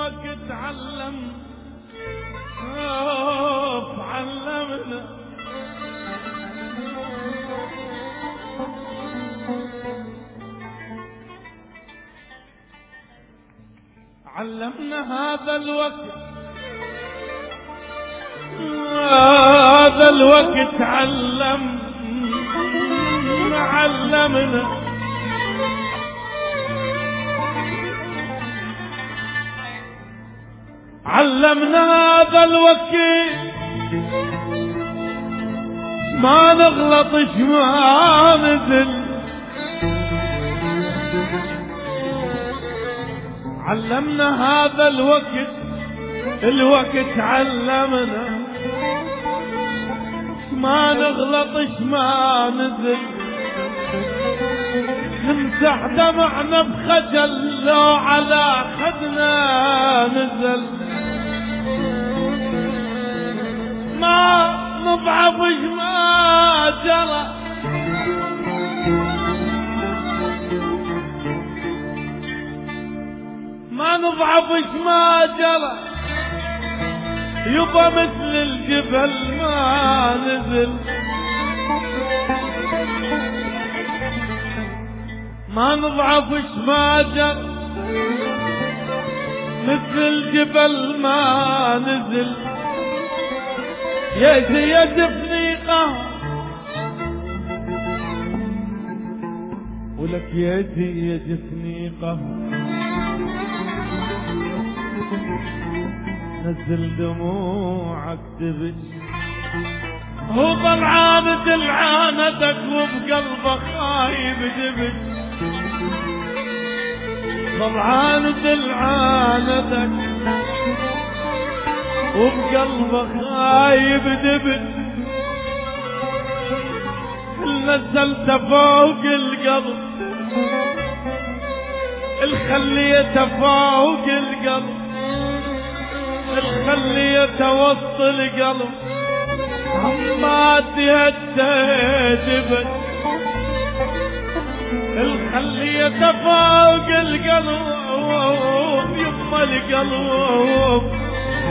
الوقت علمنا هذا الوقت علمنا هذا الوقت ما نغلطش ما نزل. علمنا هذا الوقت علمنا ما نغلطش ما نزل. نمسح دمعنا بخجل لو على خدنا نزل. ما نضعفش ما جرى ما نضعفش ما جرى يبا مثل الجبل ما نزل. ما نضعفش ما جرى مثل الجبل ما نزل. يجفني قهر ولك يجفني قهر. نزل دموعك تبش هو طلعان دلعانتك وبقلبك خايب دبش. طلعان دلعانتك وبقلبك خايب دبش. نزلت فوق القلب الخلية فوق القلب الخلية وسط القلب ما تهددبت. الخلية فوق القلب يما القلب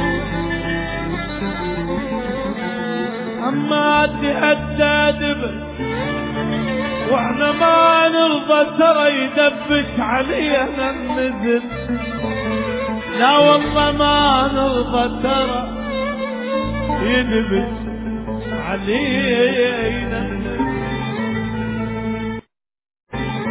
ما تهددبت. واحنا ما نرضى ترى يدبش علينا النزل. لا والله ما نرضى ترى يدبش علينا النزل.